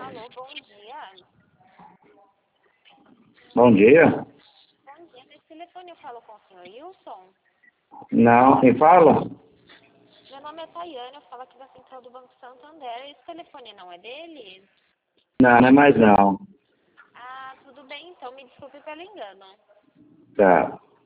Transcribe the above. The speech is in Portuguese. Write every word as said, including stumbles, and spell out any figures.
Alô, bom dia. Bom dia. Bom dia, nesse telefone eu falo com o senhor Wilson. Não, quem fala? Meu nome é Tayane, eu falo aqui da Central do Banco Santander. Esse telefone não é dele? Não, não é mais não. Ah, tudo bem, então me desculpe pelo engano. Tá.